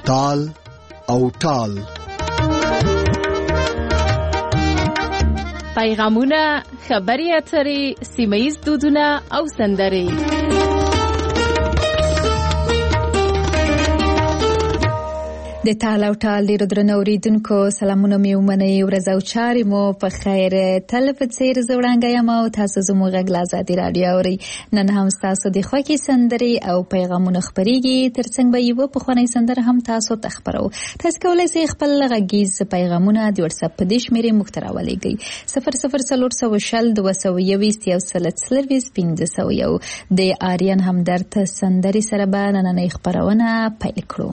تال او ټال. پیغامونه، خبري اترې، سیمه‌ییز دودونه او سندرې. د تال او ټال ډیرو درنو اوریدونکو سلامونه مې ومنئ. ورځ او چارې مو په خیر. تل په څیر زه وړانګه یم او تاسو زموږ غږ له ازادي راډیو اورئ. نن هم ستاسو د خوښې سندرې او پیغامونه خپرېږي. ترڅنګ به یوه پخوانۍ سندره هم تاسو ته خپرو. تاسو کولی شئ خپل غږیز پیغامونه د واتساپ په دې شمېرې موږ ته راولېږئ 0040201401 د آریان همدرد سندرې سره به نننۍ خپرونه پیل کړو.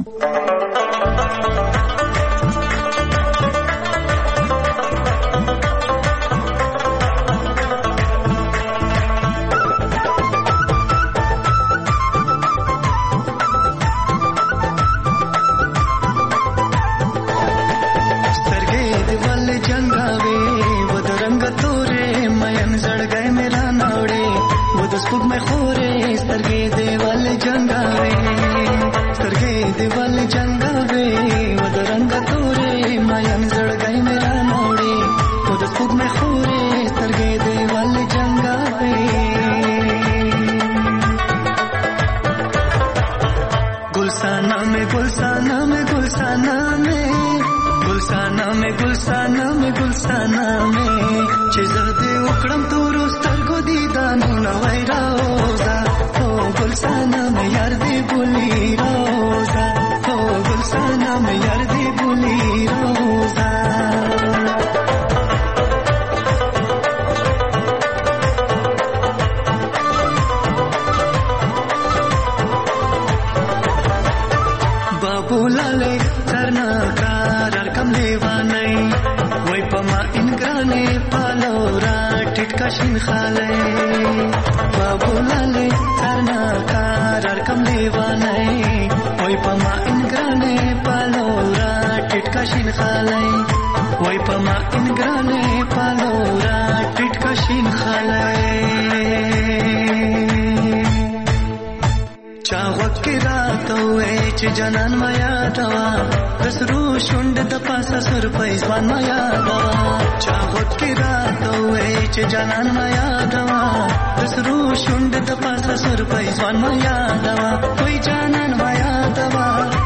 جنان ما یادوا رسرو شوند د پاسه سر پېزوان ما یادوا چاغوت کې راته وې چې جنان ما یادوا رسرو شوند د پاسه سر پېزوان ما یادوا وې جنان ما یادوا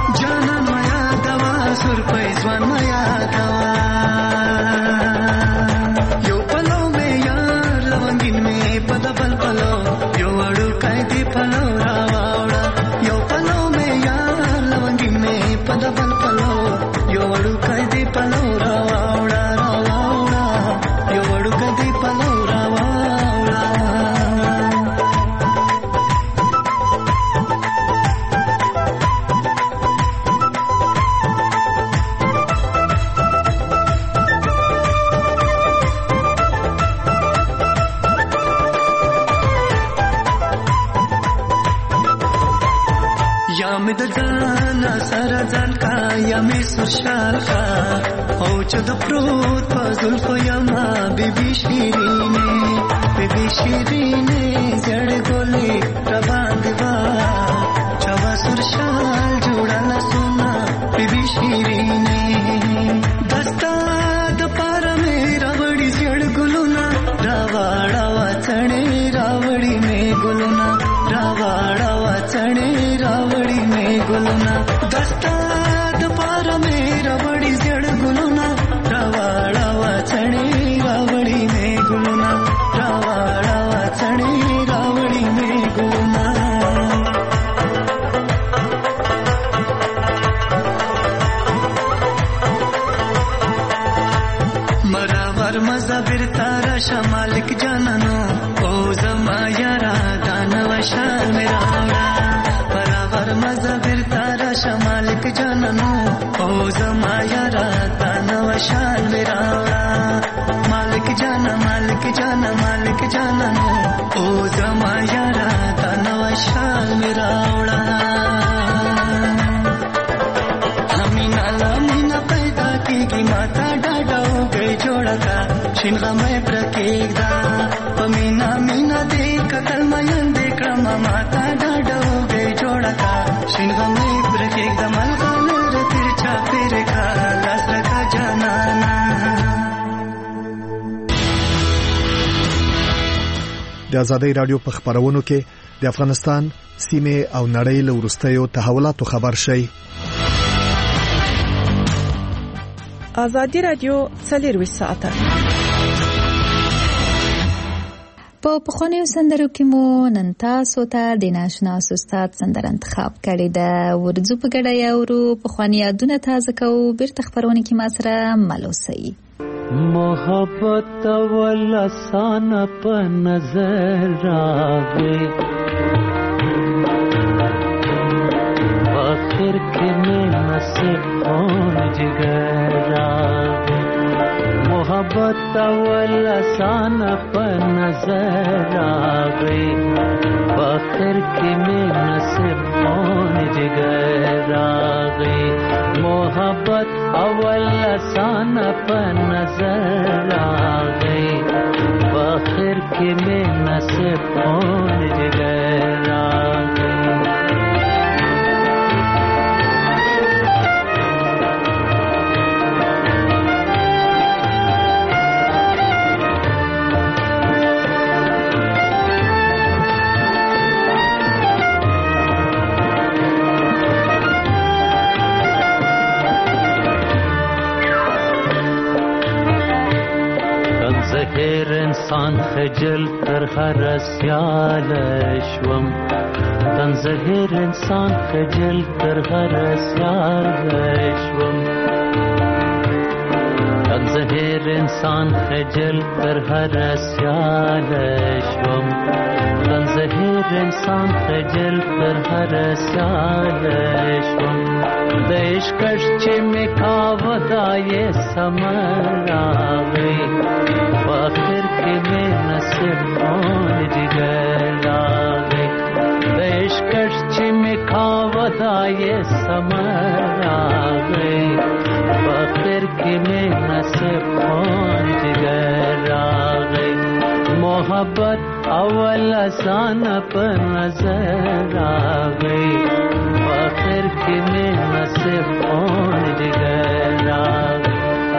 سر پېزوان ما یادوا یو پلو مې یار لونګین مې پدبل پلو یو اړو کای دی پلو راوړا یو پلو مې پدبل پلو یو وړو کدی پلو راوړا یو وړو کدی پلو راوړا یا مې د ځان سره ځان کا یا مې سرشال کا او چې د پروت په زلفو یما بیبي شیرینه زړ ګولې روان دیوا چوا سرشال جوړاله سونا بیبي شیرینه دستا د پار مې راوړي زړ ګلونا راوړا وڅړې راوړي مې ګلونا راوړا وڅړې راوړي مې ګلونا دستا د پار مې راوړي زړ ګلونا راوړا وڅړې راوړي مې ګلونا راوړا وڅړې راوړي مې ګلونا مرا مزه بیرته راشه مالک جانانو او زما یارا دانو شال مې راوړه برابر مزه بیرته راشه مالک جانانو او زما یارا دانو شال مې راوړه مالک جانانو او زما یارا دانو شال مې راوړه همینا پیدا کیږي ماتا ډاډو گئی جوړه کا شین غمه پرکېږدا پمینا مینا دې کتل مې دې کړم ماتا ډاډو گئی جوړه کا شین غمه پرکېږدا ملګانه د آزادۍ رادیو په خبرونو کې د افغانستان سیمه او نړۍ له وروستیو تحولاتو خبر شي. آزادۍ رادیو 24 ساعته په پخوانیو سندرو کې مو نن تاسو ته د ناشنا استاد سندره انتخاب کړې ده. ورځو په ګډه یاورو پخوانی یادونه تازه کوو. بیرته خبرونه کې ما سره ملوسي. محبت ولسان په نظر راغی آخر کې مې نصیب خون جگر راغی محبت ولسان په نظر راغی آخر کې مې نصیب خون جگر راغی محبت اول لسان په نظر راغی آخر کې مې نصیب خون جگر راغی زهر انسان خجل تر هر سیال شوم تن زهر انسان خجل تر هر سیال شوم تن زهر انسان خجل تر هر سیال شوم تن زهر انسان خجل تر هر سیال شوم د عشقش چې مې کاوه دا یې سمر راغی آخر کې مې نصیب خون جگر راغی د عشقش چې مې کاوه دا یې سمر راغی آخر کې مې نصیب خون جگر راغی محبت اول آسان په نظر راغی آخر کې مې نصیب خون جگر راغی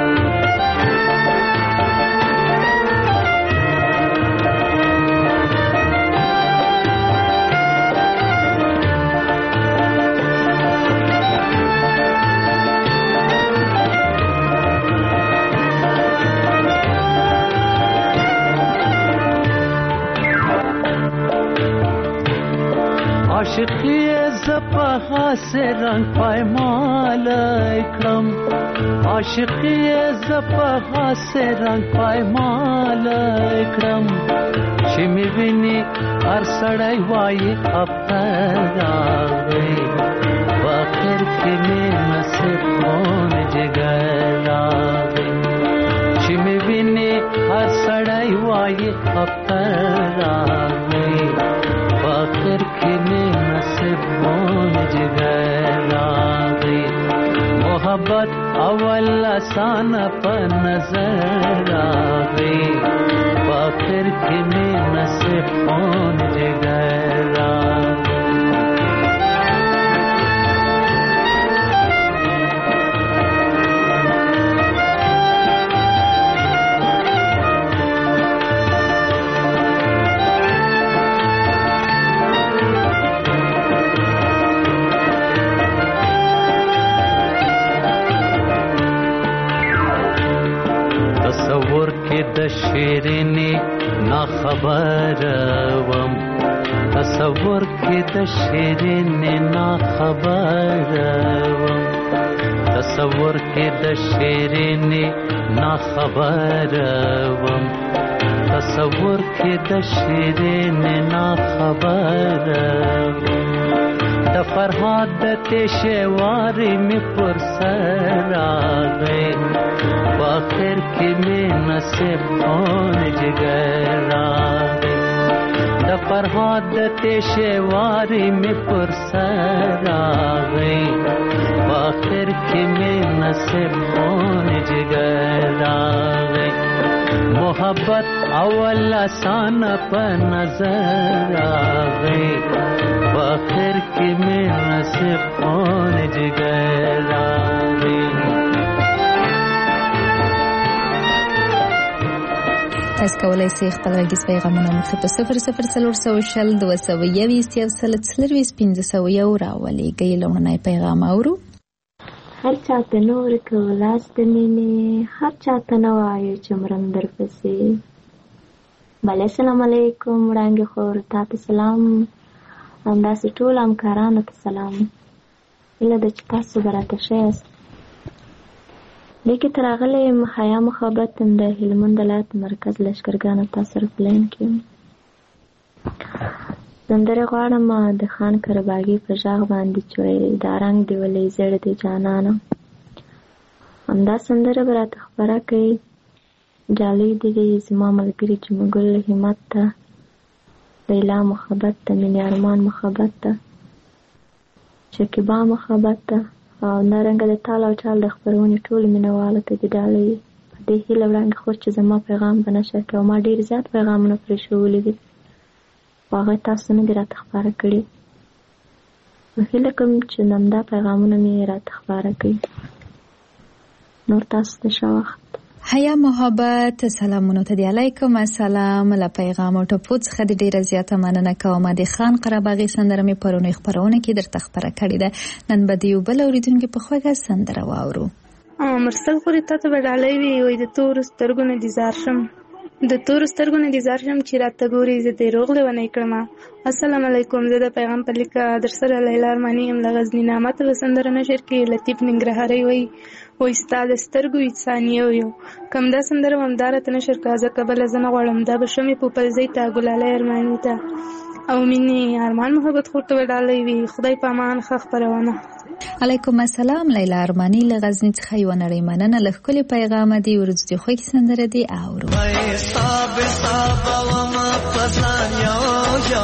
عاشقی زپا سے رنگ پایمال اکرم عاشقی زپا سے رنگ پایمال اکرم چمی ویني هر سړی وایي افتر راغی آخر کې مې نصیب خون جگر راغی چمی ویني هر سړی وایي افتر راغی آخر کې مې نصیب خون جگر راغی محبت اول آسان په نظر راغی آخر کې مې نصیب خون جگر راغی تصور کې د شیرینې نا خبر وم تصور کې د شیرینې نا خبر وم تصور کې د شیرینې نا خبر وم تصور کې د شیرینې نا خبر وم د فرهاد د تشوارې مې پر سر راغی آخر کې مې نصیب خون جگر راغی د فرهاد د تشوارې مې پر سر راغی آخر کې مې نصیب خون جگر راغی محبت اول آسان په نظر راغی آخر کې مې نصیب خون جگر راغی. تاسو کولای شئ خپل غږیز پیغامونه مخ په 0040 221 راولېږئ. لومړنی پیغام اورو. هر چاته نور کولاس د مینې، هر چاته نه وایو چې مرم درپسې. بله السلام علیکم وړانګې خور، تا ته سلام، همداسې ټول همکارانو ته سلام. هیله ده چې تاسو به راته ښه یاست. لیکې ته راغلی یم حیا محبت د هلمند ولایت مرکز لښکرګانو تا سره په لاین کې یم. سندرې غواړم د خان کرباغي په غږ باندې چې وایي دا رنګ دې ولې زیړ دی جانانه. همدا سندره به راته خپره کوي. جالۍ دې دی زما ملګري جمګل همت ته، لیلا محبت ته، مینې ارمان محبت ته، شکیبا محبت ته، او نارنګه د تال او چال د خپرونې ټولو مینهوالو ته دې ډالۍ. په دې هیله وړاندې خور چې زما پیغام به نشر کړي، او ما ډېر زیات پیغامونه پرې ښوولي دي، خو هغه تاسو نه دي راته خپاره کړي. نو هیله کوم چې همدا پیغامونه مې راته خپاره کړي. نور تاسو ته ښه وخت. حیا محبت سلامونه ته دی. علیکم السلام. له پیغام او ټپو څخه د ډیره زیاته مننه کوم. د خان قرباغي سندره مې پرونی خبرونه کې درته خبره کړې ده. نن به دیو بل اوریدونکو په خوږه سندره واورو. مرسل خوري ته بدالې وی وي د تور سترګو نه ديزار شم، د تور سترګو نه ديزار شم چې راته ګوري زه دې روغله ونه کړم. السلام علیکم. زه د پیغام په لیکه در سره لیلا ارمانی ام لغزنی نامت وسندره نشر کې لطیف ننګرهاري وي و استاد سترګو انسانیو یو کم دا سندره همدار ته نشر کازه قبل زنه غړم دا بشمه په پلزې ته ګلاله ارمانی ته او مینې ارمان محبت خورته ودالې وی. خدای پامان خخ پروانه. علیکم السلام. لیلا ارمانی لغزنی څخه یو نړۍ مننه. له خپل پیغام دی ورځ دی خو کی سندره دی اورو. صاحب صاحب و ما پسان یو یو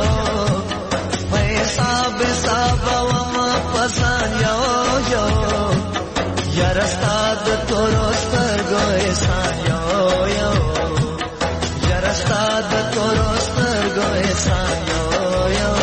صاحب صاحب و ما پسان یو یو یار استاد تورستر گوي سان یو یو یار استاد تورستر گوي سان یو یو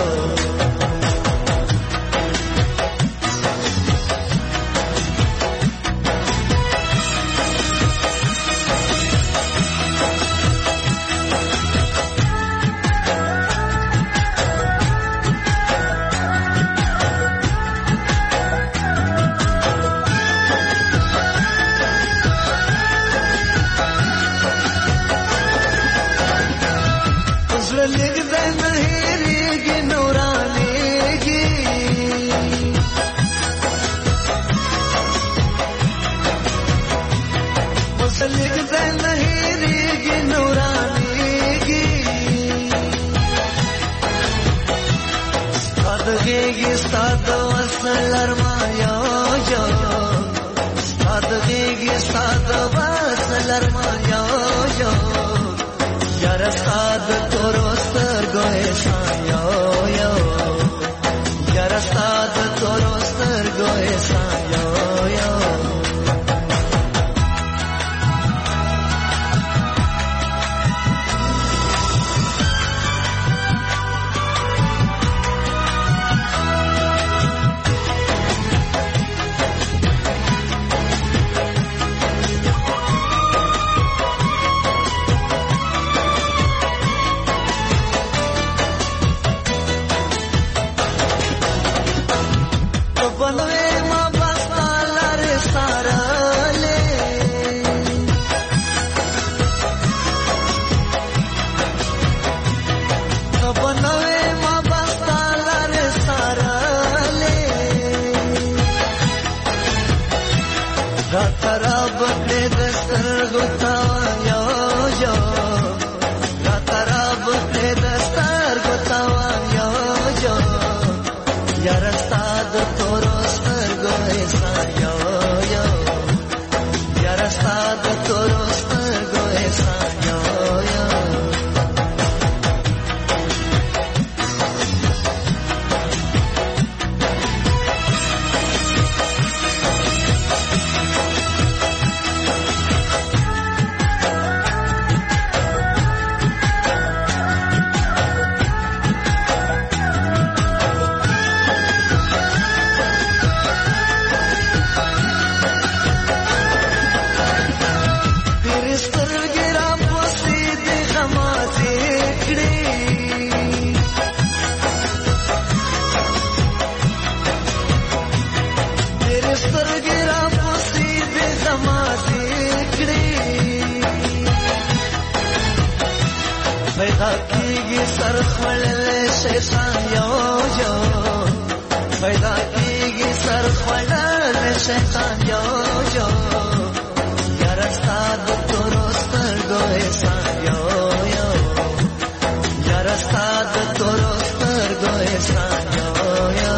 کیږي سر خړل شیطان یو یو پیدا کیږي سر خړل شیطان یو یو یار استاد تورستر ګوي سان یو یو یار استاد تورستر ګوي سان یو یو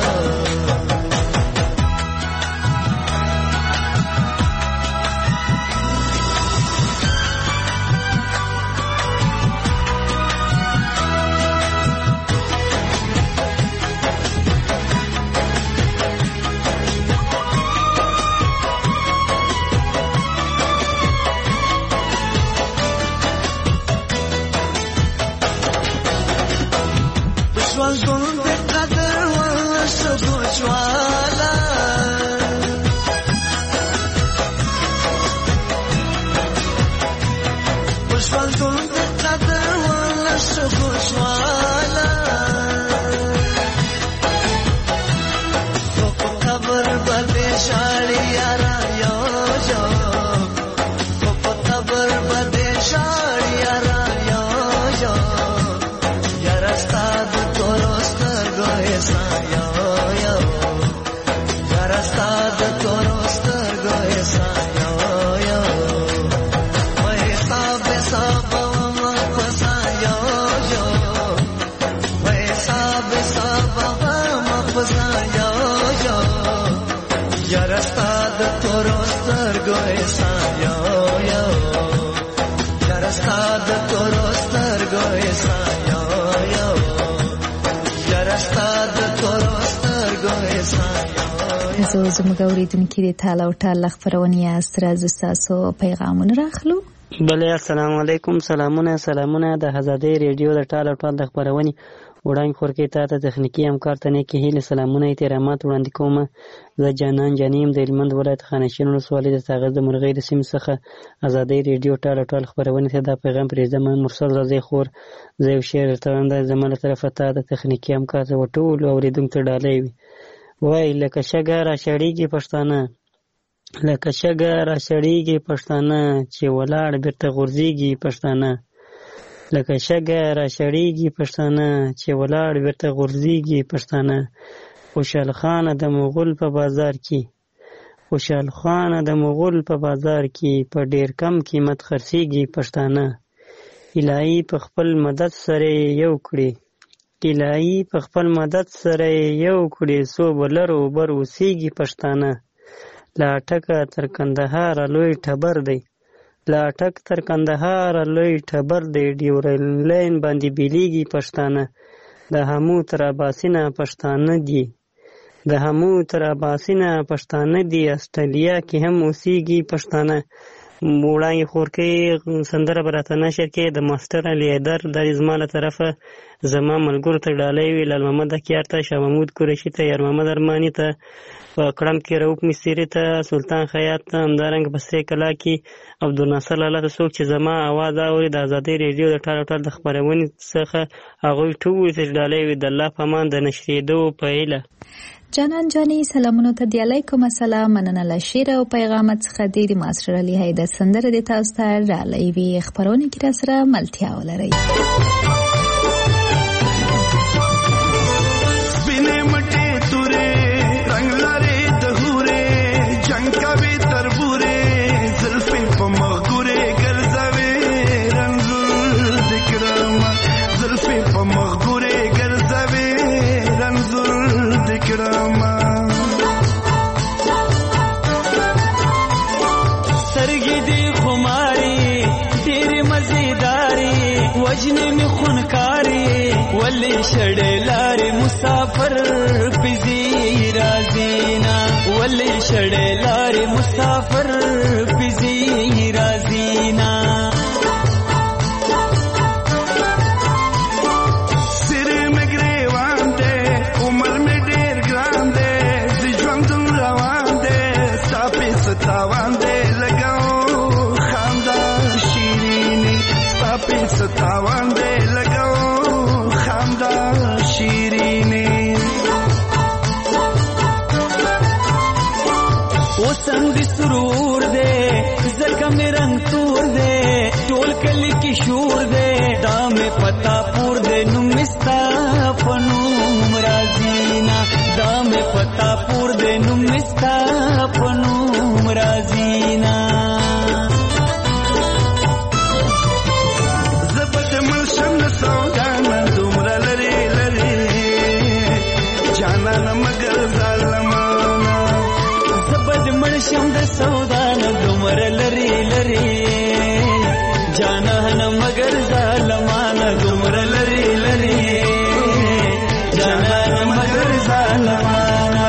زموږ اورېدونکي د ټال او ټال خپرونې یاست. راځو ستاسو پیغامونه راخلو. بله السلام علیکم. سلامونه د آزادۍ ریډیو د ټال او ټال د خپرونې وړاندې خورکې تا ته تخنیکي همکار ته نیکې هیلې سلامونه احترامات وړاندې کوم. زه جانان جانیم د هلمند ولایت خانشین ولسوالۍ د ساغر د مرغۍ د سیمې څخه آزادۍ ریډیو ټال او ټال خپرونې ته دا پیغام پرېږدم. مرسل رضی خور زه یو شعر درته وایم، دا زما له طرفه تا د تخنیکي همکار ته ټولو اورېدونکو ته ډالۍ وي. وای لکه شګه را شړېږي پښتانه، لکه شګه را شړېږي پښتانه چې ولاړ بیرته غورځېږي پښتانه، لکه شګه را شړېږي پښتانه چې ولاړ بیرته غورځېږي پښتانه. خوشحال خانه د مغول په بازار کې، خوشحال خانه د مغول په بازار کې په ډېر کم قیمت خرڅېږي پښتانه. الهي په خپل مدد سره یو کړي، الهي په خپل مدد سره یو کړي څو بلرو بر اوسېږي پښتانه. لا ټکه تر کندهار لوی ټبر دی، لا ټک تر کندهار لوی ټبر دی، ډیورن لاین باندې بیلیږي پښتانه. د همو تر اباسینه پښتانه دي، د همو تر اباسینه پښتانه دي، استرالیا کې هم اوسېږي پښتانه. وړاندې خورکې سندره به راته نشر کې د ماسټر علي حیدر دا زما له طرفه زما ملګرو ته ډالۍ وي، لال محمد اکیار ته، شاه محمود قریشي ته، یار محمد ارماني ته، په کړم کې رؤف مستري ته، سلطان خیاط ته، همدارنګه په سرې کلا کې عبدالناصر لالا ته. څوک چې زما اواز اوري د ازادۍ ریډیو د ټال او ټال د خپرونې څخه هغوی ټول ته ډالۍ وي د الله په امان د نشرېدو په هیله. جانان جانی سلامونو ته دی علیکم السلام. مننه له شعر او پیغامات څخه د ماسټر علي حیدر سندره د تاسو ته ډالۍ وي. خپرونه کې را سره ملتیا ولرئ. وجنې خونکاري ولې شړې لارې مسافر پزي رازینا، ولې شړې لارې مسافر پزي رازینا. سر مګرې وانده عمر مې ډېر ګران دی، زه ژوند روان دی ستا ستاوان دی لګاو خندا شیرینې، ستا ستاوان دی لګاو خندا شیرینې. اوسم دې سرور دی زکه مې رنگ تور دی، ټول کلی کې شور دی دا مې پتا پور دی. نو ستا پور دې نوم مستا په نوم رازینا زبد ملشم سودانا دومره لري لري جانانا مگر ظالمانا زبد ملشم سودانا دومره لري لري جانانا مگر ظالمانا دومره لري لري جانانا مگر ظالمانا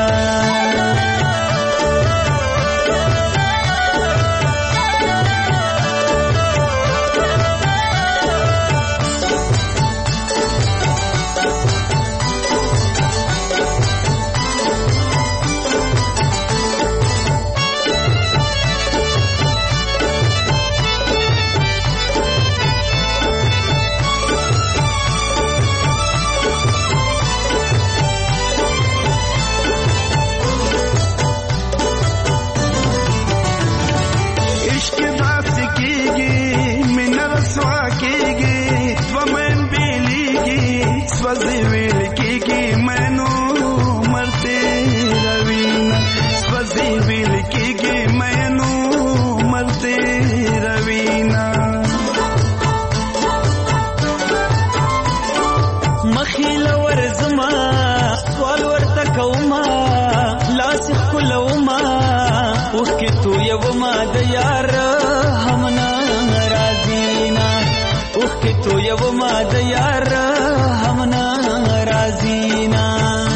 تو یو ما د یار همنا رازینا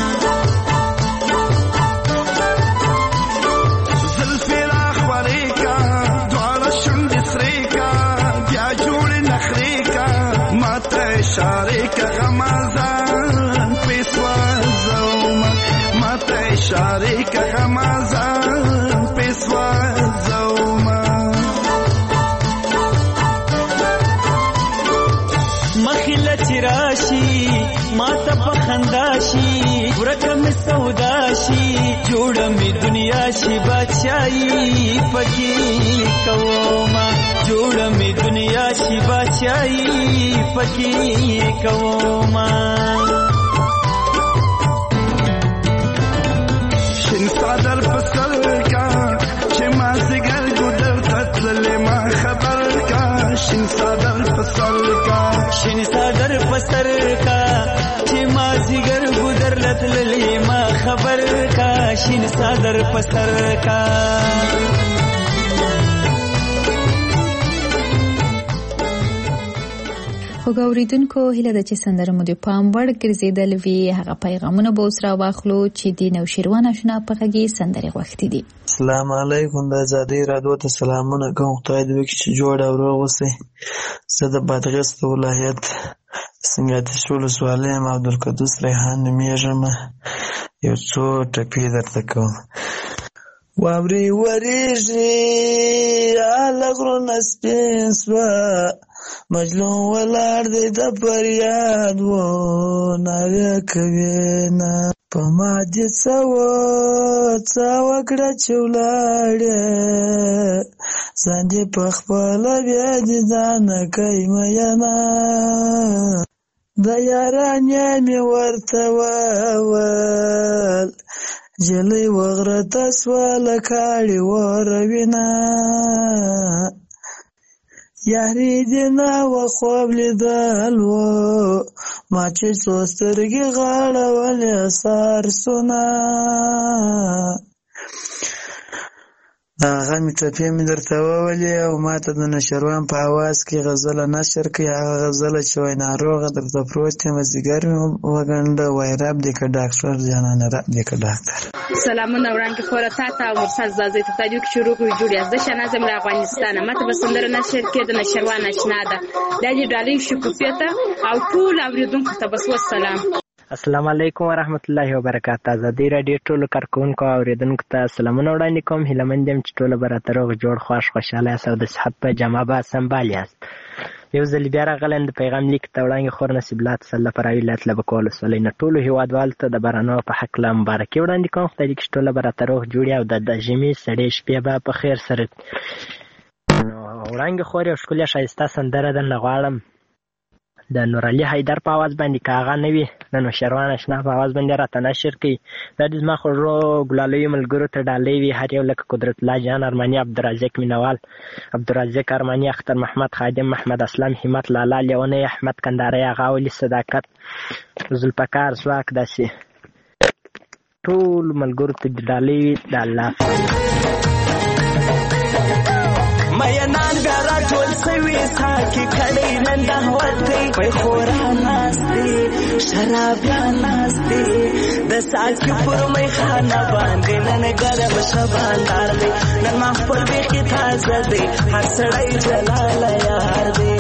زلفی را خوری کا دوار شند سری کا بیا جوړ نخری کا ماته اشاره کا غمازان پیسوا زوما ماته اشاره کا غمازان پیسوا زوما راشي ماته پخنداشي ورکم سوداشي جوړه می دنیا شي بادشاہي پکې کوما جوړه می دنیا شي بادشاہي پکې کوما شین صدر پسر کا چې ما زګر ګدر تتل ما خبر کا شین صدر پسر کا شین صدر پسر کا چې ما زګر ګدر لتل ما خبر کا شین صدر پسر کا وګوریدونکو هیله ده چې سندره مو د پام وړ ګرځیدل وي هغه پیغامونه به اوس راواخلو چې د نوشیروان آشنا په غږی سندرې غوښتي دي. السلام علیکم د آزادۍ رادیو ته سلامونه کوم. خدای دې وکړي چې جوړ او روغ اوسئ. زه د بادغیس ولایت سنګاتیش ولسوالۍ یم. عبدالقدوس ریحان نومیږم. یو څو ټپې درته کوم. واورې وریږي هله غرونه سپین سوه مجلون ولاړ دی د فریاد و ناوې کوي نه په ما دې څه وکړه چې ولاړې ځان دې پخپله بیا دې ځانه کوي میینه د یارانې مې ورته وویل جلۍ وغرته سوه له کاړې وروینه یاري دې نه وه خوب لیدل و ما چې څو سترګې غاړولې سارسونه هغه مې ټپې مې درته وولې او ما ته د نشروان په اواز کې غزله نشر کړي. هغه غزله چې وایي ناروغه درته پروت یم ځیګر مې وګنډه وایي رب دې که ډاکټر جانانه رب دې که ډاکټر. سلامونه وړاندې خوره تا ته او مرسل زازۍ ته تاجو کې شروع کړو جوړ یاست شنازم له افغانستانه ماته به سندره نشر کې د نشروان آشنا ده دا دې ډالۍ شکوفیه ته او ټول اوریدونکو ته بس والسلام. السلام علیکم ورحمت الله وبرکاته. آزادۍ راډیو ټولو کارکوونکو او اوریدونکو ته سلامونه وړاندې کوم. هیلهمند یم چې ټوله به راته روغ جوړ خوښ خوشحاله یاست او د صحت په جامه به سمبال یاست. یو ځل بیا راغلی د پیغام لیک ته وړاندې خور نصیب الله تسله فرا ولایت لبکول ولسوالۍ نه ټولو هیوادوالو ته د بارانو په هکله مبارکي وړاندې کوم. خدای دې کړي چې ټوله به راته روغ جوړ او د ژمي سړې شپې به په خیر سره. نو وړاندې خور یو ښکلې ښایسته سندره درنه غواړم د نور علي حیدر په आवाज باندې کاغه نه وي د نوشروان اشنا په आवाज باندې راته نشر کوي. دا د زما خوږو ګلالویو ملګرو ته ډالۍ وي هر یو لکه قدرت الله جان ارماني عبدالرزاق مینوال عبدالرزاق ارماني اختر محمد خادم محمد اسلام همت لالا لیونی احمد کنداري آغا ولی صداقت ذوالفقار ځواک داسې ټول ملګرو ته ډالۍ وي د الله مینان بیا راټول سوي ساکي کړی نن دعوت دی پیخورا ناستې شرابیان ناستې د ساکي پر میخانه باندې نن ګرم شباندار دی نن محفل بیخي تازه دی هر سړی جلاله یار دی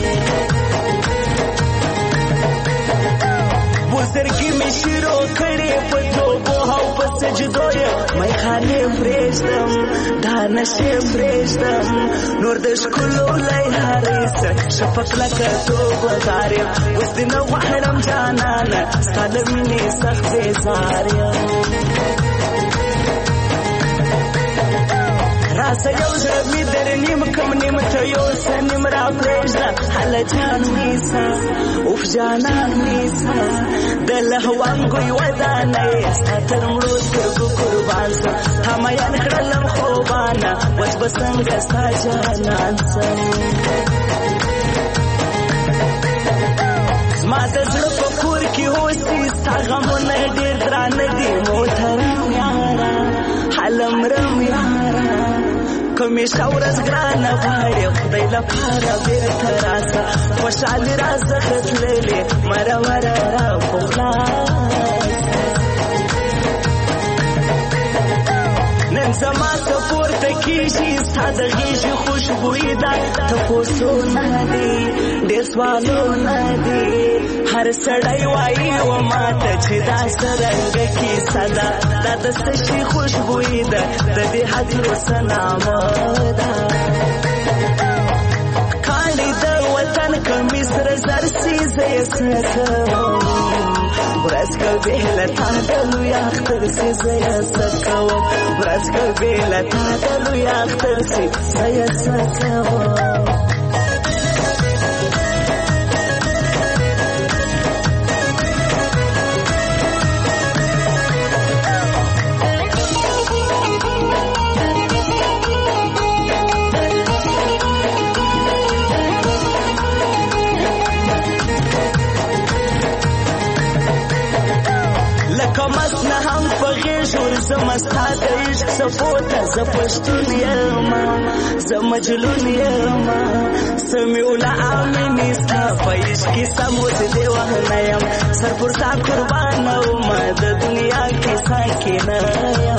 بزرګي مې شروع کړې په توبو او په سجدو یې میخانې پرېږدم دا نشې پرېږدم نور د ښکلو لیارې څه شفق لکه توبهدار یم اوس دې نه غواړم جانانه ستا له مینې سخت بېزار یم راسه یو زړه مې در نیم کم نیم ته یوسه نیم را پرېږده هله جان نیسه اوف جانان نیسه د لهوانګوی ودانه یې ستا تر مړو سترګو قربان سم تا میان کړلم خوبانه اوس به څنګه ستا جانان سم زما د زړه په کور کې اوسي ستا غمونه ډېر درانه دي محترم یاره حلمرم یاره کمیشه ورځ ګرانه غواړې خدای لپاره بېرته راسه خوشحالي راڅخه تللې مرمره را پخلاصه نن زما ته پورته کېږي ستا د غېږې خوشبویي ده تپوسونه دي ډېر سوالونه دي هر سړی وایي و ماته چې دا څرنګه کیسه ده دا د څه شي خوشبویي ده د دې هدیرو څه نامه ده کاڼي د وطن کمیس سره زر سي زه یې څه کوم ورځ که بې له تا د لوی اختر سي زه یې څه کوم ورځ که بې له تا د لوی اختر سي زه یې څه کوم ستا د عشق څپو ته زه پښتون یم زه مجنون یم سمیع الامین ستا په عشق کې سموت دې وهنه یم سر پر ستا قربانه ومه د دنیا کې ساکنه یم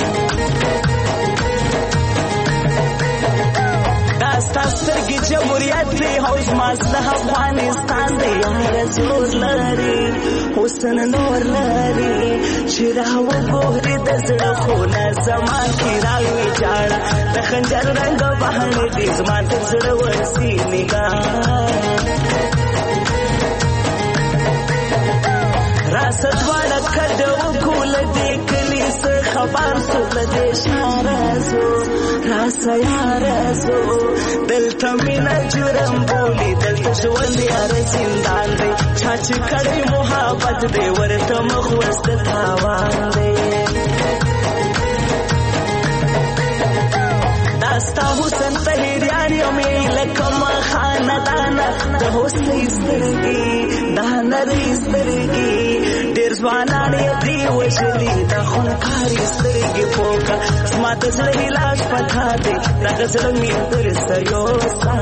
دا ستا سترګې جمهوریت دی او زما زړه افغانستان دی یاره زور لري حسن نور لري چې راوګورې د زړه خونه زما کې راوي جاړه د خنجر رنګ بهانې دي زما تر زړه ورسي نګاه راسه دواړه کډه وکړو له دې کلي څه خبر سو له دې ښاره ځو راسه یاره ځو دلته مینه جرم بولي دلته ژوند یاره زندان دی چا چې کړی محبت دی ورته مخ اوس د تاوان دی دا ستا حسن طهیریان یم لکه خاندانه د حسنۍ سترګې دا نرۍ سترګې ډېر ځوانان یې دې وژلي دا خونکارې سترګې پوکه زما د زړه علاج پتا دی دغه زړه مې درسته یوسه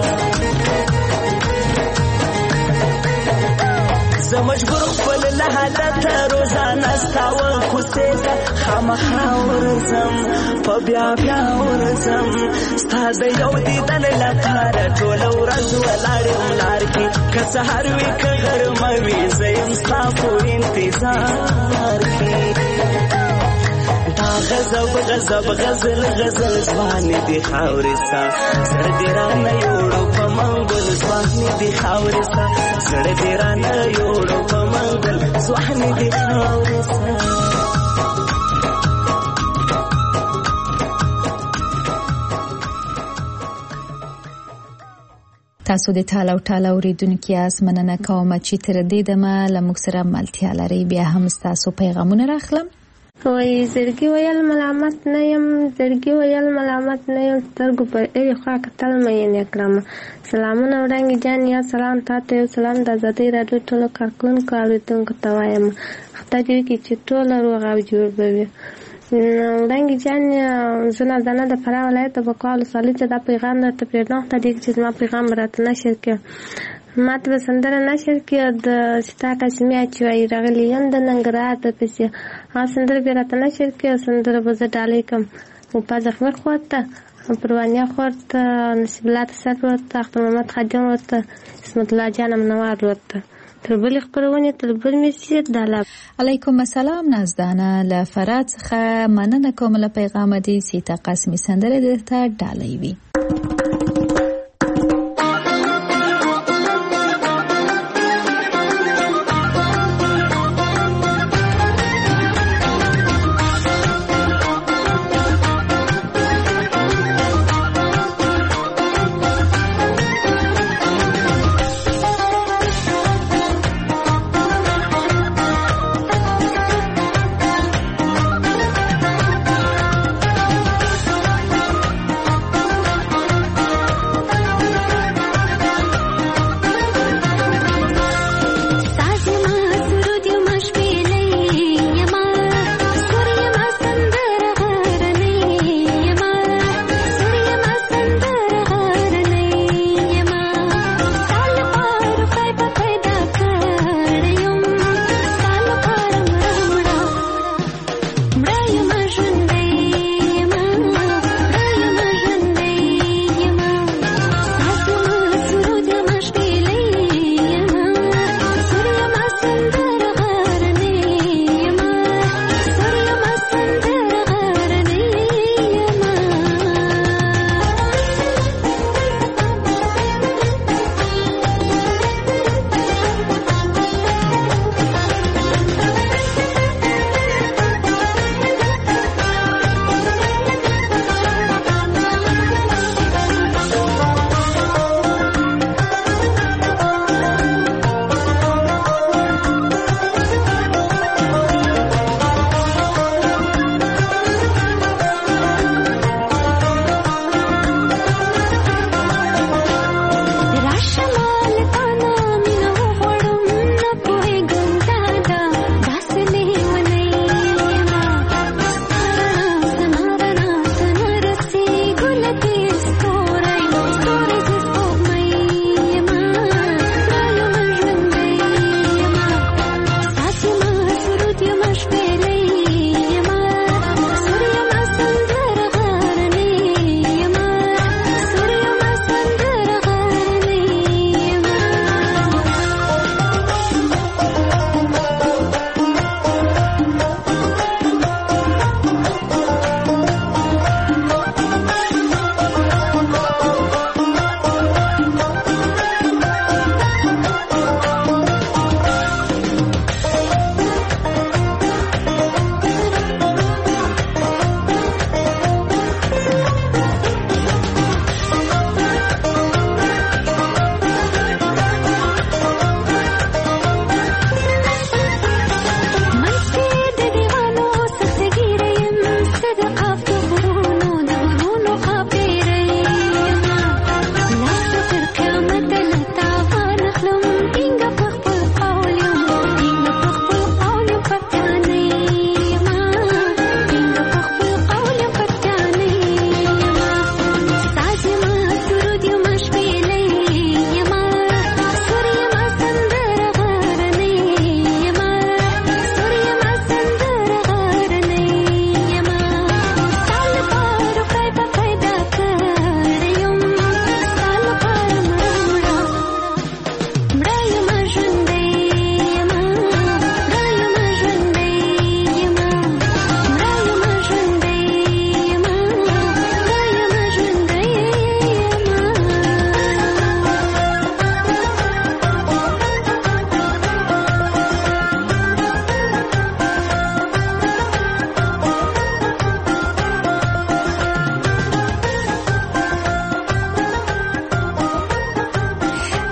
زه مجبور خپل له حالته روزانه ستا وکوسې ته خامخا ورځم په بیا بیا ورځم ستا د یو دیدن لپاره ټوله ورځ ولاړ یم لار کې که سهار وي که غرمه وي زه یم ستا په انتظار کې دا غضب غضب غزل غزل ځوانې دي خاورې ستا زړه دې رانه یوړو په منګل ځوانې دي خاورې ستا زړه دې رانه یوړو په منګل ځوانې دي خاورې ستا تاسو د ټال او ټال اوریدونکو یاست. مننه کوم چې تر دې دمه له موږ سره ملتیا لري. بیا هم تاسو پیغامونه راخلم. وای زړګي ویل ملامت نه یم، زړګي ویل ملامت نه یم، سترګو پر اړې خوا کتل مې نه کړم. سلامونه وړاندې جان، یا سلام تاسو، یو سلام د ازادۍ راډیو ټولو کارکونکو اوریدونکو ته وایم. خدای دې وکړي چې ټول روغ او جوړ به وړاندې جان. زه نازنه د فراه ولایت د بکوال ولسوالۍ څخه دا پیغام درته پرېږدم. خدای دې چې زما پیغام راته نشر کړي. ما ته به سندره نشر کړي د ستا قسمي اچوي راغلی یم د ننګرهار د پسې. هغه سندره بیا راته نشر کړي او سندره به زه ډالۍ کړم. ممتاز احمد خور ته، پروانیا خور ته، نصیب الله تصد ورته، اختر محمد خادم ورته، اسمت الله جان منوار ورته. تر بلې خپرونې تر بل میسیر دالا. علیکم السلام نازدانه له فرات څخه مننه کوم له پیغام دې سیتا قسمی سندره درته ډالۍ وي.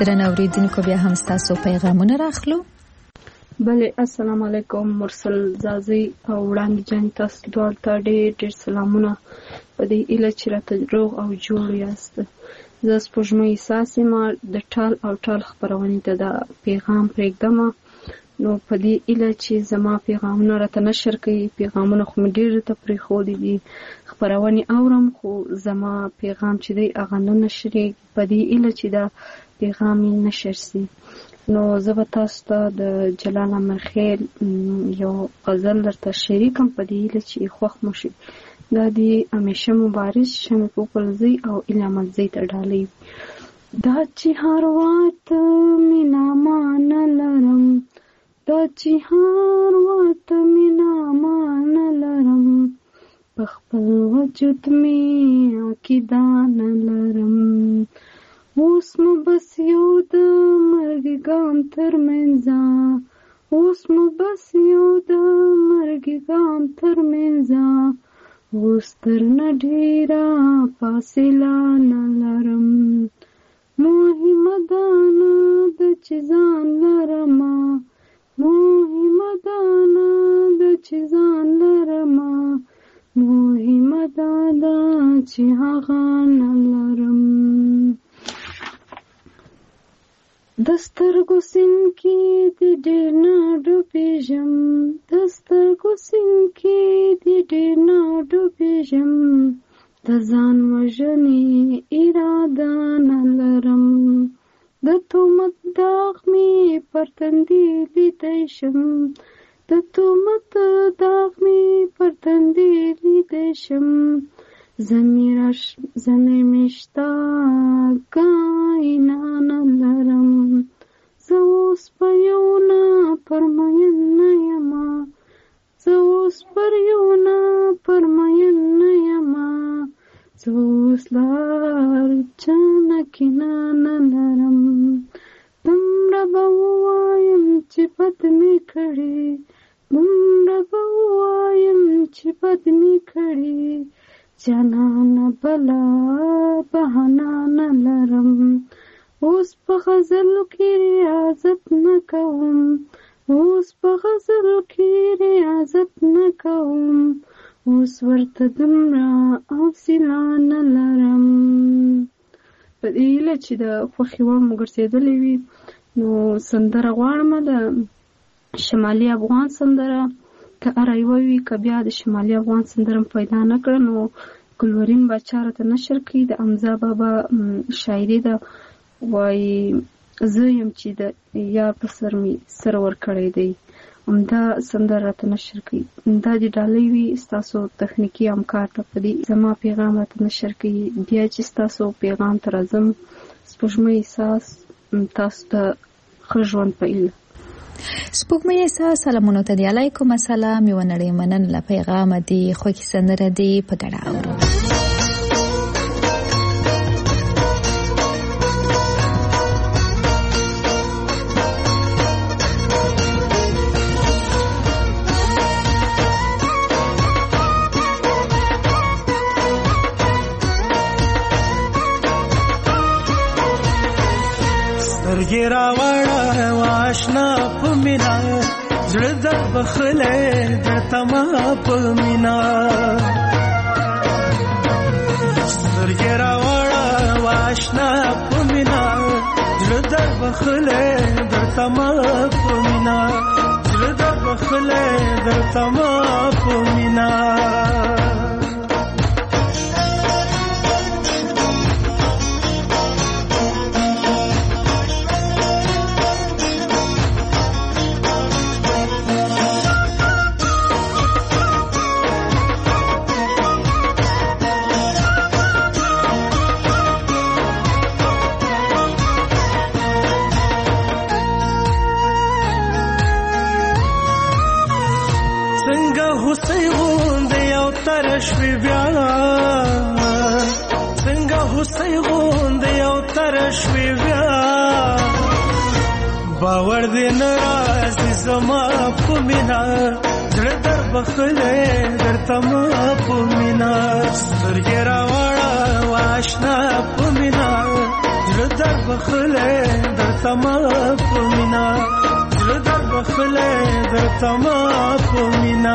درنو اوریدونکو بیا هم ستاسو پیغامونه راخلو. بله السلام علیکم مرسل زازی او وړاندې جان تاسو دوه ته ډېر سلامونه په دې اله چې راته روغ او جوړ یاست. زه سپوږمۍ ساسې ما د ټال او ټال خپرونې ته د پیغام پرېږدم نو په دې اله چې زما پیغامونه راته نشر کوي پیغامونه خو مې ډېر ته پرېښودي دي خپرونې اورم خو زما پیغام چې دی هغه نه نشرېږي په دې اله چې دا پیغام یې نشر سي. نو زه به تاسو ته د جلال احمدخیل یو غزل درته شریکم په دې اله چې خوښ مو شي. دا د همیشه مبارز شمې پوپلزی او علامتزی ته ډالۍ دا چې هر وخت مینا مان لرم دا چې هر وخت مینا مان لرم په خپل وجود مې عقیده نه لرم اوس مو بس یو د مرګ ګام ترمنځه اوس مو بس یو د مرګ ګام ترمنځه اوس درنه ډېره فاصله نه لرم مهمه ده نه ده چې ځان لرمه مهمه ده نه ده چې ځان لرمه مهمه ده چې هغه نه لرم د سترګو سیند کې د ډېر نه ډوبېږم د سترګو سیند کې د ډېر نه ډوبېږم د ځان وژنې اراده نه لرم د تهمت داغ مې پر تندي لیدی شم د تهمت داغ مې پر تندي لیدی شم زمیر مې شته ګاینا نه لرم زه اوس په یو نه پرمین نه یمه زه اوس پر یو نه پرمین نه یمه زه اوس لار چانه کینه نه لرم دومره به ووایم چې بد مې کړي دومره به ووایم چې بد مې کړي جانانه بلا بهانه نه لرم اوس په غزلو کې ریاضت نه کوم اوس په غزلو کې ریاضت نه کوم اوس ورته دومره حوصله نه لرم. په دې هیله چې د خوښې وړ مو ګرځېدلې وي نو سندره غواړم د شمالي افغان سندره که هره یوه وي که بیا د شمالي افغان سندره م پیدا نه کړه نو ګلورین باچا راته نشر کړي د حمزه بابا شاعري ده وایي زه یم چې د یار په سر مې سر ورکړی دی همدا سندره راته نشر کړي دا د ډالۍ وي ستاسو تخنیکي همکار ته په دې زما پیغام راته نشر کړي بیا چې ستاسو پیغام ته راځم سپوږمۍ احساس تاسو ته ښه ژوند په ایله سپوږمۍ احساس سلامونه ته دی علیکم السلام یو نړۍ مننه له پیغام دی خوږې سندره دی په ګډه اورو سترګې راوړه واشنا په مینا زړه د بخلې درته ما په مینا سترګې راوړه واشنا په مینا زړه د بخلې درته ما په مینا زړه د بخلې درته ما په مینا شوی بیا څنګه هوسۍ غوندې یو تر شوی بیا باور دې نه راځي زما په مینا زړه در بخلې درته ما په مینا سترګې راوړه واشنا په مینا زړه در بخلې درته ما په مینا زړه در بخلې درته ما په مینا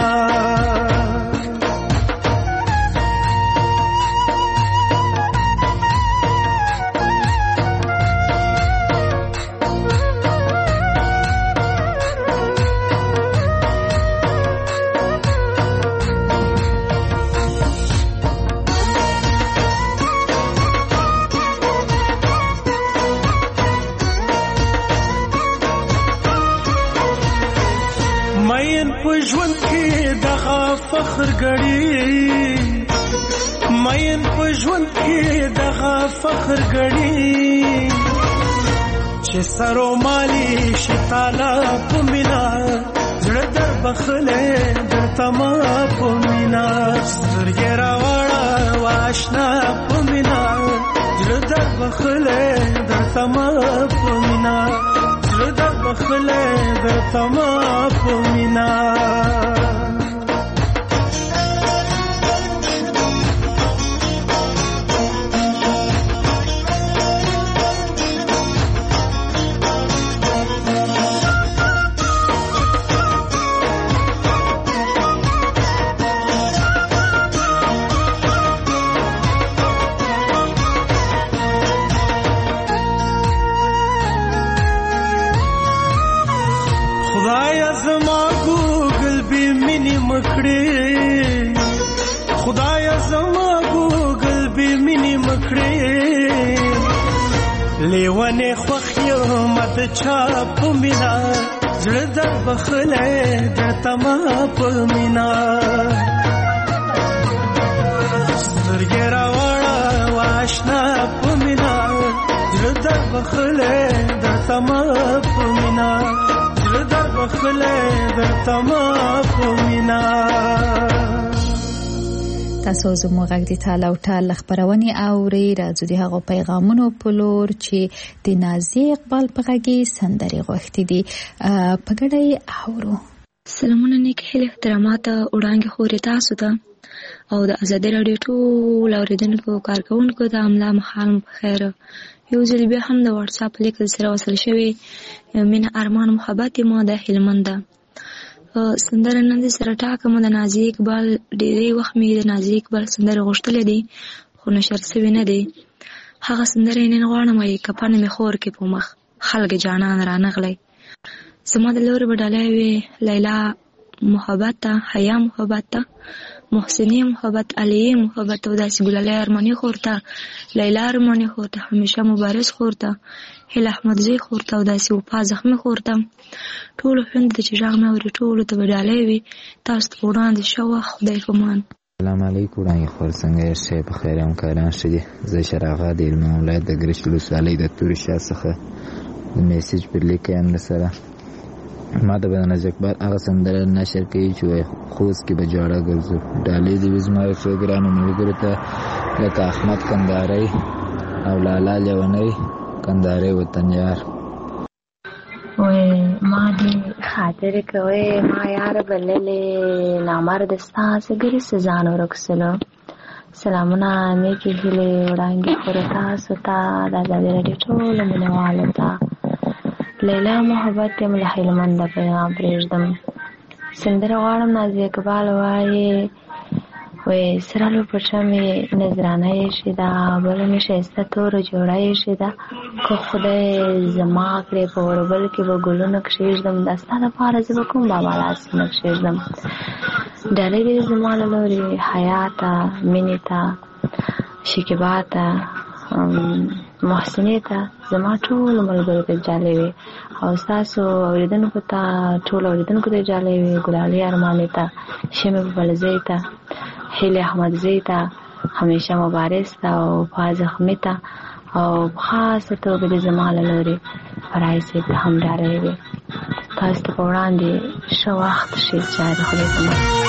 فخر غړي مین په ژوند کې دغه فخر غړي چې سرو مالي شتاله په مینا زړه در بخلې درته ما په مینا سترګې راوړه واشنا په مینا زړه در بخلې درته ما په مینا زړه در بخلې درته ما په مینا خدایا زما ګوګل به مینې مکړې لیوانې خوښ یم د چا په مینا زړه در بخلې درته ما په مینا سترګې راوړه واشنا په مینا زړه در بخلې درته ما په مینا زړه در بخلې درته ما په مینا تاسو زموږ غږ د تعالی او تعالی خبرونه اوري راځو د هغو پیغامونو په لور چې د نازي اقبال په غږی سندري غوښتي دي په ګډه اورو. سلامونه نیک هیله احترامات وړاندې خوري تاسو ته او د ازادي رادیو ټول اوریدونکو کارکونکو ته املا مخالم بخیر. یو ځل بیا هم د واتس اپ لیک سره وصل شوی مینه ارمان محبت مو د هلمند سندره نن دې سره ټاکم د نازي اقبال ډېری وخت مې د نازي اقبال سندره غوښتلې دي خو نشر شوی نه دی. هغه سندره نن غواړم چې کپانه مې خور کې په مخ خلک جانان رانغلی زما د لور بدلای وی لیلا محبت حیا محبت محسنی محبت علی محبت او داسې ګلالي ارمانی خورته لیلا ارمانی خورته همیشه مبارز خورته هله احمدزی خورته او داسې وفا زخمی خورته ټول هند چې ژغ مې اوري ټول ته بدلای وی تاسو ته وړاندې شو خدای فمان. السلام علیکم وړاندې خور څنګه شې په خیر هم کاران شې زه شراغه د علم ولایت د ګرشت ولسوالۍ د توري شاه څخه د میسج پر لیکم سره ما د بناز اقبال هغه سندره نشر کوي چې خوست کې به جوړه ګرځو ډالې د وزمای پروګرام ملګرو ته لکه احمد کندهاري او لالا لیونی کندهاري وطن یار وې ما دې خاطر کوي ما یار بللې نامر دستا سګری سزان ورکسلو سلامونه نیکی هیله وړاندې خورتا ستا د ازادي رادیو ټول منواله تا لیلا محبت یم له هلمند پیغام پرېږدم سندره غواړم نازي اقبال وایي وې سرالو پټه مې نظرانه یې شي دا بله مې ښایسته توره جوړه یې شي دا که خدای زما کړې په وربل کې به ګلونه کښېږدم دا ستا دپاره زه به کوم بابا لاسونه کښېږدم ډالۍ دې زما له لورې حیا ته مینې ته شکیبا ته محسنې ته زما ټول ملګرو ته جالۍ وي او ستاسو اورېدونکو ته ټول اورېدونکو ته جالۍ وي ګلالي ارمانې ته شمې بلزۍ ته هیلې احمدزۍ ته همیشه مبارز ته او وفا زخمي ته او خاصه توګه د زما له لورې فرای صاحب ته هم ډالۍ وي تاسو ته په وړاندې ښه وخت شي چې د خدای په مخ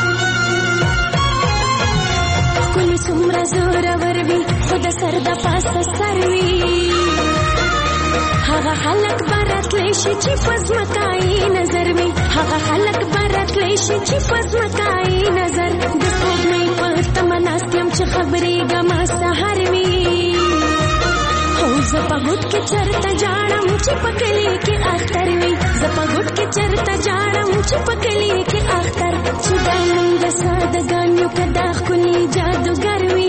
ښکلي څومره زورور وي خو د سر د پاسه سر وي هغه خلک به راتلی شي چې په ځمکایي نظر وي هغه خلک به راتلی شي چې په ځمکایي نظر د سپوږمۍ په تمه ناست یم چې خبرېږم سهار وي او زه په गुट के चरता जाना मुझे पकली के अख्तर वी जपा गुट के चरता जाना मुझे पकली के अख्तर चुदानंग साद गान्यो कदा खुली जादूगर वी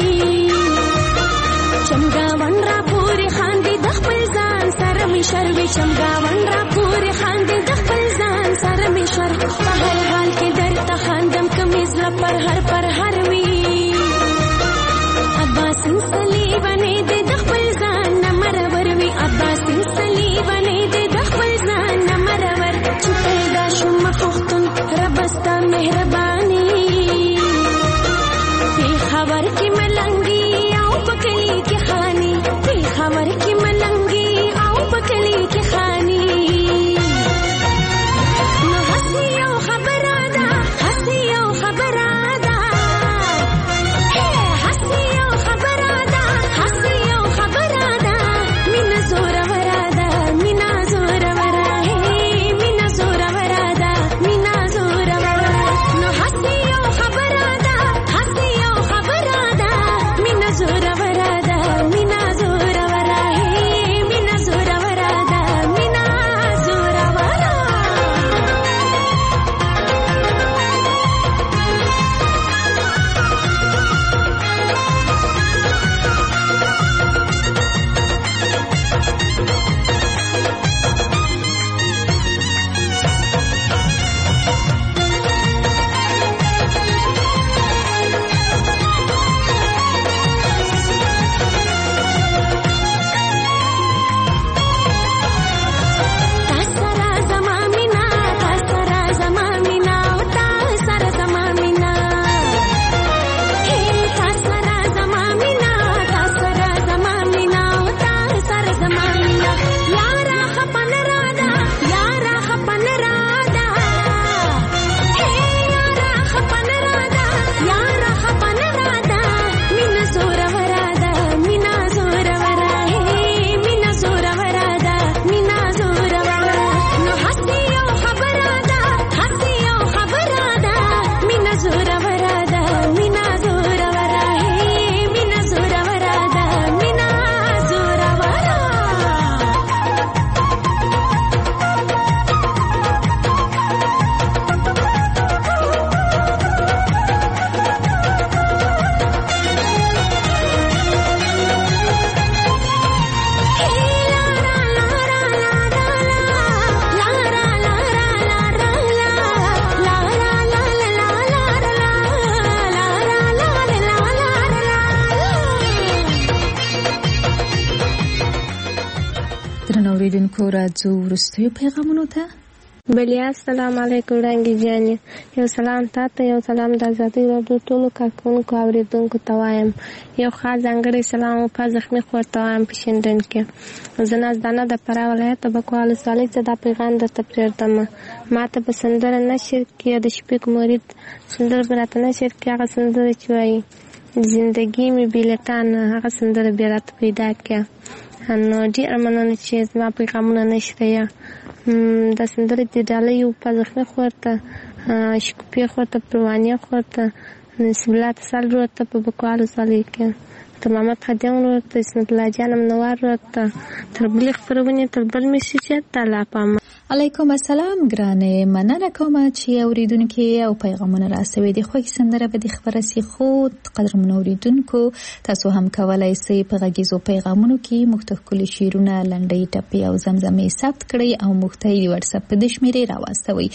चमगावन را پوری خاندي د خپل ځان سره می شروي چمګاون را پوری خاندي د خپل ځان سره می شر په هر حال کې درته خاندم کمیز لا پر هر وی عباس صلیبانه د خپل ځان نمرور وی عباس صلیبانه د خپل ځان نمرور چې پیدا شوم پختون ربستا مهرباني په خبر کې ملنګي او پکلی کې خاني په خبر کې ملنګي او پکلی کې خاني نو حسيو خبرادا حسيو خبرادا حسيو خبرادا حسيو خبرادا من زور ورادا من زور ورا من زور ورادا من زور ورا نو حسيو خبرادا حسيو خبرادا من زور ورادا من زور ورا من زور ورادا من زور ورا تاسرا زمامنا تاسرا زمامنا تاسرا زمامنا تاسرا زمامنا تاسرا زمامنا تاسرا زمامنا یارا خپن رادا یارا خپن رادا یارا خپن رادا یارا خپن رادا من زور ورادا من زور ورا من زور ورادا من زور ورا نو حسيو خبرادا حسيو خبرادا من زور ورادا من زور ورا من زور ورادا من زور ورا درنو اوریدونکو راځو وروستیو پیغامونو ته. بلیا السلام علیکم وړانګې جانې یو سلام تاته یو سلام د ازادۍ راډیو ټولو کارکوونکو اورېدونکو ته وایم یو خاص ځانګړی سلام په زخمي خور ته وایم په شینډن کې زه نازدانه د فراه ولایت بکوا ولسوالۍ څخه دا پیغام درته پرېږدم ما ته په سندره نشر کې د شفیق مرید سندره به راته نشر کې هغه سندره چې وایي زندګي مې بېلټان هغه سندره بیا راته پیدا کړه نو ډېره مننه چې زما پیغامونه نشریه دا سندره د ډالۍ په زخمي خور ته شکوپي خور ته پروانیه خور ته نصیب الله تسل ورور ته په بکوا ولسوالۍ کې ته محمد خادم ورور ته اسمت الله جان منور ورور ته تر بلې خپرونې تر بل میسیجه ته الله پامه علیکم السلام ګرانې مننه کوم چې اوریدونکو او پیغامونه راسوي د خوښ سندره به د خبره سي خو قدرمن اوریدونکو تاسو هم کولای شئ په غږیزو پیغامونو کې مختلف کلی شیرونه لنډۍ ټپې او زمزمې ثبت کړئ او مختي د واتس اپ په شمیرې راوستوي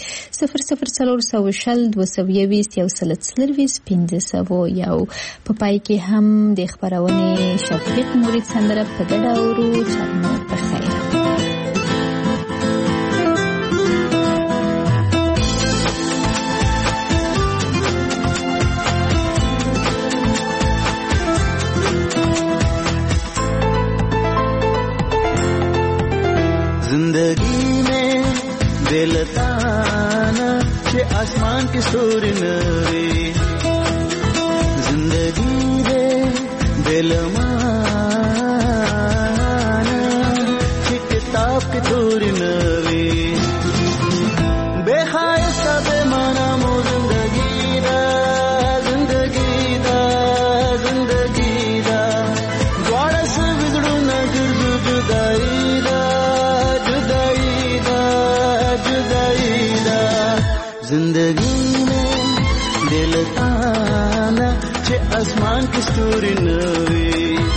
004020 یو په پای کې هم د خبرونه شفیق مرید سندره په ګډه اورو چرمو په خیر जिंदगी में दिलताना के आसमान की सूर नवे जिंदगी में दिलमाना के किताब की सूर नवे बेहाय सब माना मो जिंदगी दा द्वारा से बिगड़ू न जुदा आसमान की ستوري نوي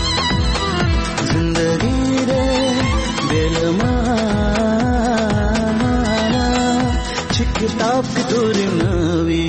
زندگی دے دل مانا چې کتاب کی ستوري نوي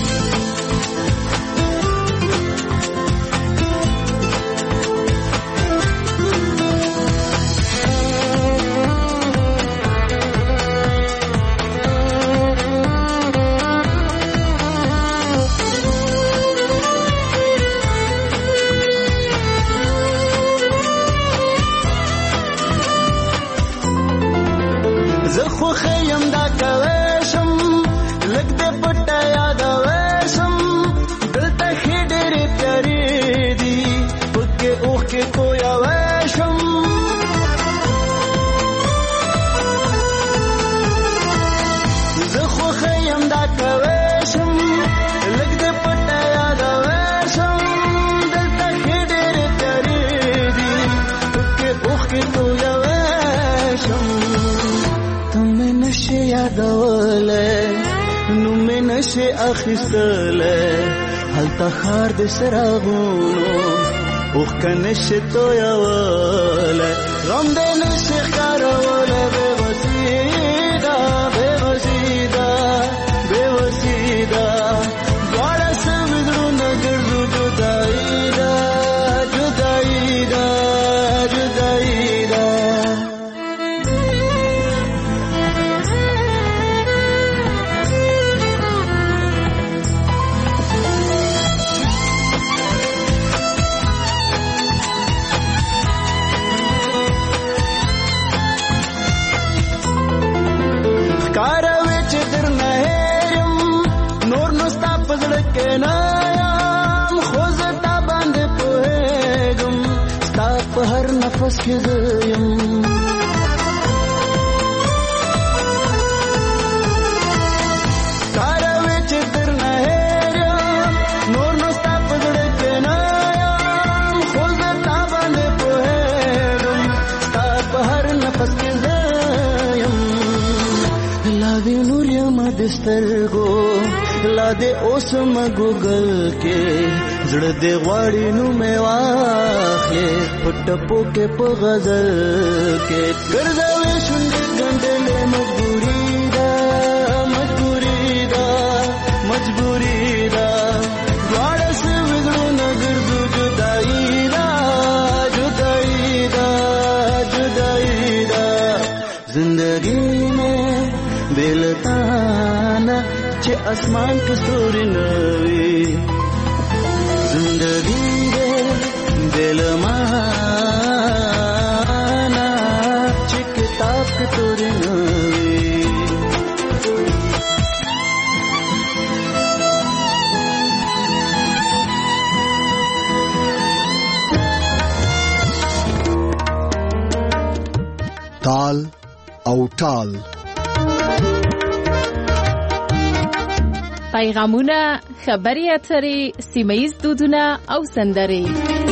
نشه اخیستله هلته خار د سراغونو اوخ کنشه تویواله غم د نشه خاروله بوسیدا بوسیدا بوسیدا دواړه سمدرونه ګرځو جدایدا جدایدا جدایدا نفس کې زیم کاروي چې در نه هېرم نور نو ستا په زړه کې نه یم خو زه تا باندې پوهېږم ستا په هر نفس کې زیم لا دې نور یم د سترګو لا دې اوس م ګوګل کې زړه دې غواړي نو مې واخلې په ټپو کې په غزل کې ګرځوي شونډې ګنډلې مجبوري ده مجبوري ده مجبوري ده دواړه سوي زړونه ګرځو جدایي ده جدایي ده جدایي ده زندګي مې بېلتانه چې اسمان کې ستوري نه وي زندگی دے دل مانا چی کتاب کی توری نوی تال او ټال پیغامونه، خبري اترې، سیمه‌ییز دودونه او سندرې.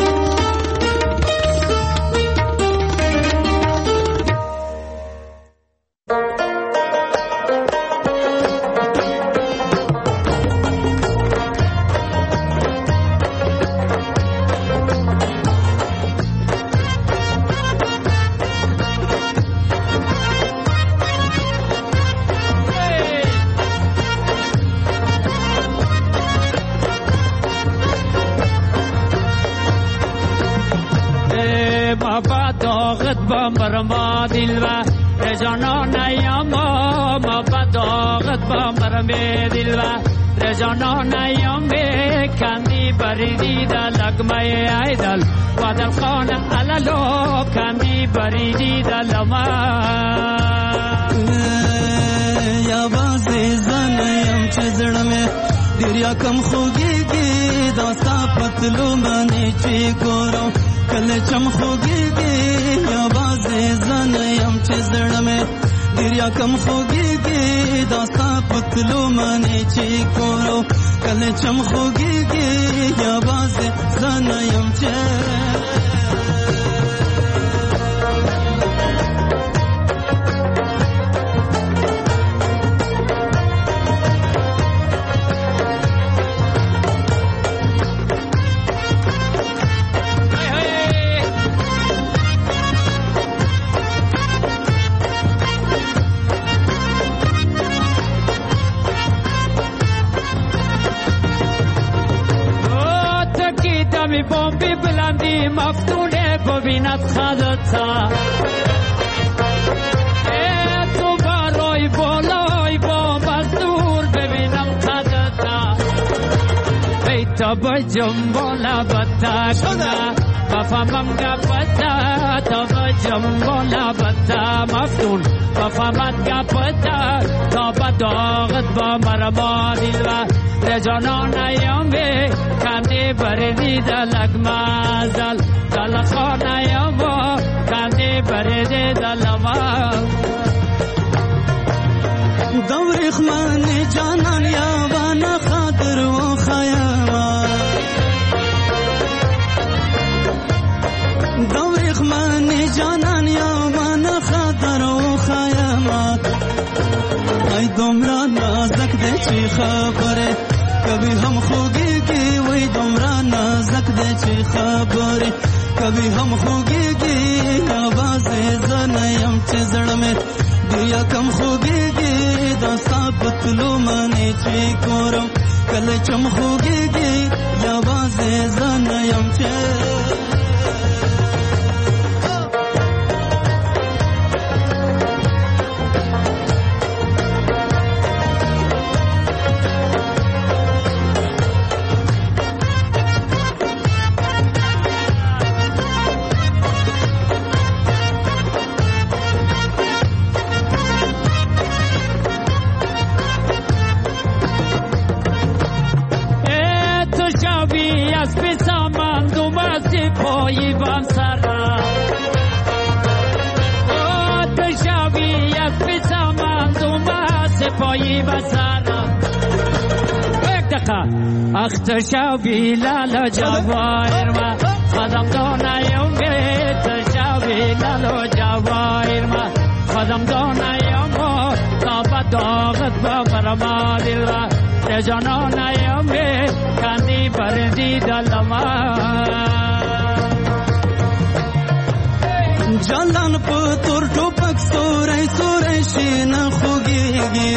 برما دلوا رجانا نیاما ما بداغت با مرمه دلوا رجانا نیامه کندی بریدی دا لگمه ایدل و دل خانه علالو کندی بریدی دا لما یا بازی زنیم چه زرمه دریا کم خوگی گی داستا پتلو منی چی گورو کل چم خوگی گی یا بازی زنیم چه زرمه دریا کم خوگی گی داستا پتلو منی چی گورو کل چم خوگی گی یا بازی زنیم چه می بمبی بلندی مفتونه ببیند خدتا تو برای بالای بام از دور ببینم خدتا بیتا بجم بالا بتا کنه بفهمم گپتا تا بجم بالا بتا مفتون بفهمت گپتا تا بداغت با مرما دیلوا رجانان ایامه کندی بردی دلک مازل دلخان ایامه کندی بردی دلما دورخ من جانان یابان خاطر و خیاما دورخ من جانان یابان خاطر و خیاما ای دمرا نازک دے چی خبره کبھی ہم خوگی کی وہی دمرا نازک دے چی خبره کبھی ہم خوگی کی آواز زنیم چی زڑ میں دیا کم خوگی کی دا ثابت لو منی چی کورم کل چم خوگی کی آواز زنیم چی پایی بام سرا تشاوی از بسامان دوما سپایی بسرا یک دقیقه اختشاوی لالا جواهر ما خدم دانایم تشاوی لالا جواهر ما خدم دانایم تا بداغت با برما دلوا رجانانایم کندی بردی دلما جلان پتور ټوپک سورای سورای شین خوګيږي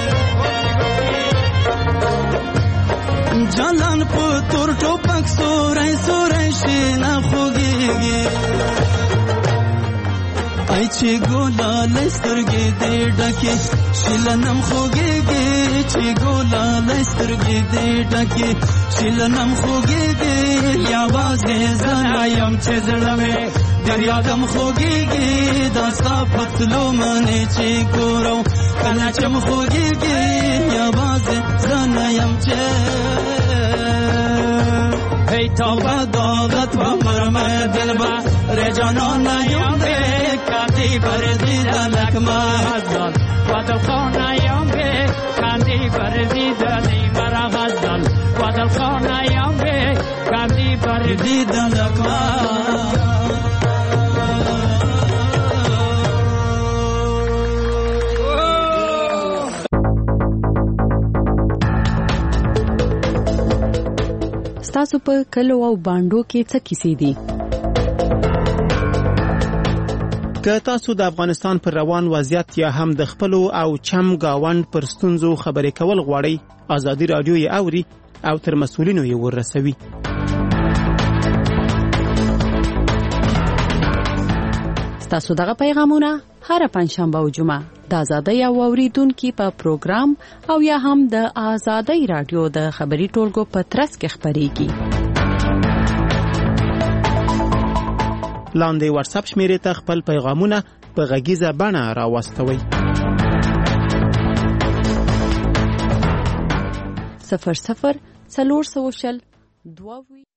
جلان پتور ټوپک سورای سورای شین خوګيږي ای چې ګولا لسترګې دې ډکه شلنم خوګيږي چې ګولا لسترګې دې ډکه شلنم خوګيږي یا وازه زنایم چې زړمه دریا کم خوگیگی دستا پتلو منی چی کورو کنا چم خوگیگی یا باز زنایم چه ای توبه داغت با مرمه دل با رجانان نیم بی کندی بردی دلک مهزدان و دل خانیم بی کندی بردی دلی مرا غزدان و دل خانیم بی کندی بردی دلک مهزدان تاسو په کلو او باندو کې څه کیسې دي؟ که تاسو د افغانستان پر روان وضعیت یا هم د خپلو او چم گاوند پر ستونزو خبرې کول غواړئ، ازادي رادیو یې اوري او تر مسؤلینو یې ورسوي. تاسو دغه پیغامونه هر پنځشنبه او جمعه د آزادۍ او اوریدونکو په پروګرام او یا هم د آزادۍ رادیو د خبري ټولګو په ترڅ کې خبريږي. لاندې واتس اپ شمیرې ته خپل پیغامونه په غږیزه بڼه راوستوئ. 00 400 2